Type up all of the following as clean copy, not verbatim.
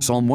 Psalm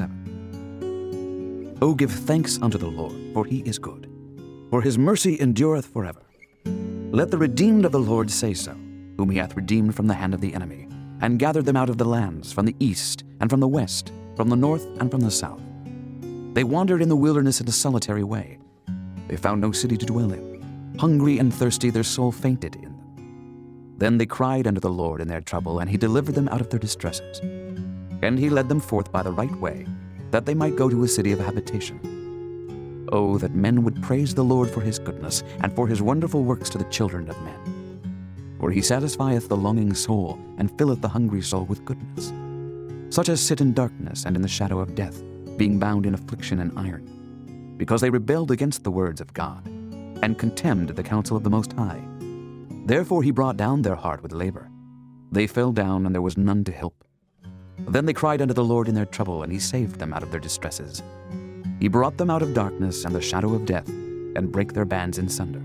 107. O give thanks unto the Lord, for he is good, for his mercy endureth forever. Let the redeemed of the Lord say so, whom he hath redeemed from the hand of the enemy, and gathered them out of the lands, from the east and from the west, from the north and from the south. They wandered in the wilderness in a solitary way. They found no city to dwell in. Hungry and thirsty, their soul fainted in them. Then they cried unto the Lord in their trouble, and he delivered them out of their distresses. And he led them forth by the right way, that they might go to a city of habitation. Oh, that men would praise the Lord for his goodness, and for his wonderful works to the children of men. For he satisfieth the longing soul, and filleth the hungry soul with goodness. Such as sit in darkness and in the shadow of death, being bound in affliction and iron, because they rebelled against the words of God, and contemned the counsel of the Most High. Therefore he brought down their heart with labor. They fell down, and there was none to help. Then they cried unto the Lord in their trouble, and he saved them out of their distresses. He brought them out of darkness and the shadow of death, and brake their bands in sunder.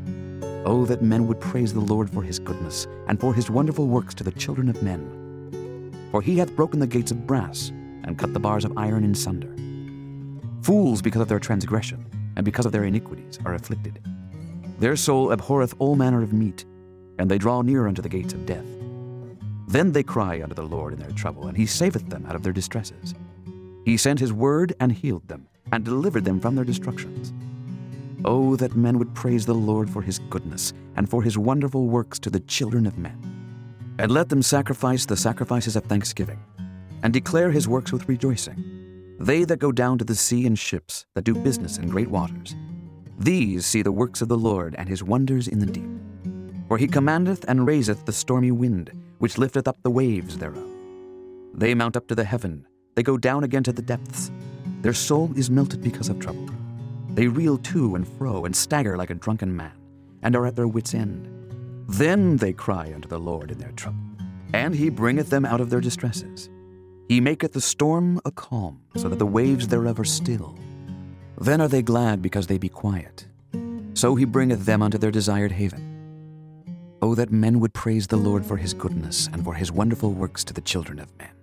Oh, that men would praise the Lord for his goodness, and for his wonderful works to the children of men. For he hath broken the gates of brass, and cut the bars of iron in sunder. Fools, because of their transgression, and because of their iniquities, are afflicted. Their soul abhorreth all manner of meat, and they draw near unto the gates of death. Then they cry unto the Lord in their trouble, and he saveth them out of their distresses. He sent his word and healed them, and delivered them from their destructions. Oh, that men would praise the Lord for his goodness, and for his wonderful works to the children of men. And let them sacrifice the sacrifices of thanksgiving, and declare his works with rejoicing. They that go down to the sea in ships, that do business in great waters. These see the works of the Lord, and his wonders in the deep. For he commandeth and raiseth the stormy wind, which lifteth up the waves thereof. They mount up to the heaven, they go down again to the depths. Their soul is melted because of trouble. They reel to and fro, and stagger like a drunken man, and are at their wits' end. Then they cry unto the Lord in their trouble, and he bringeth them out of their distresses. He maketh the storm a calm, so that the waves thereof are still. Then are they glad because they be quiet. So he bringeth them unto their desired haven. Oh, that men would praise the Lord for his goodness, and for his wonderful works to the children of men.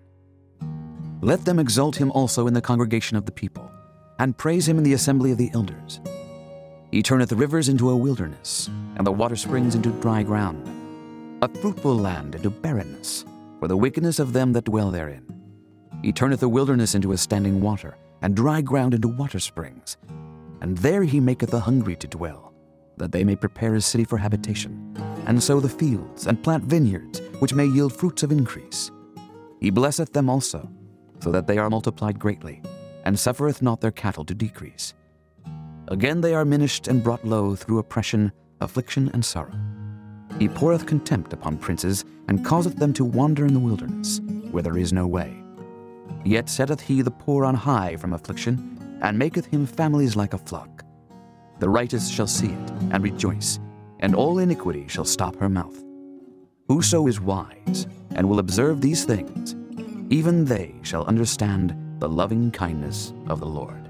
Let them exalt him also in the congregation of the people, and praise him in the assembly of the elders. He turneth rivers into a wilderness, and the water springs into dry ground, a fruitful land into barrenness, for the wickedness of them that dwell therein. He turneth the wilderness into a standing water, and dry ground into water springs. And there he maketh the hungry to dwell, that they may prepare a city for habitation, and sow the fields, and plant vineyards, which may yield fruits of increase. He blesseth them also, so that they are multiplied greatly, and suffereth not their cattle to decrease. Again they are minished and brought low through oppression, affliction, and sorrow. He poureth contempt upon princes, and causeth them to wander in the wilderness, where there is no way. Yet setteth he the poor on high from affliction, and maketh him families like a flock. The righteous shall see it, and rejoice, and all iniquity shall stop her mouth. Whoso is wise, and will observe these things, even they shall understand the loving kindness of the Lord.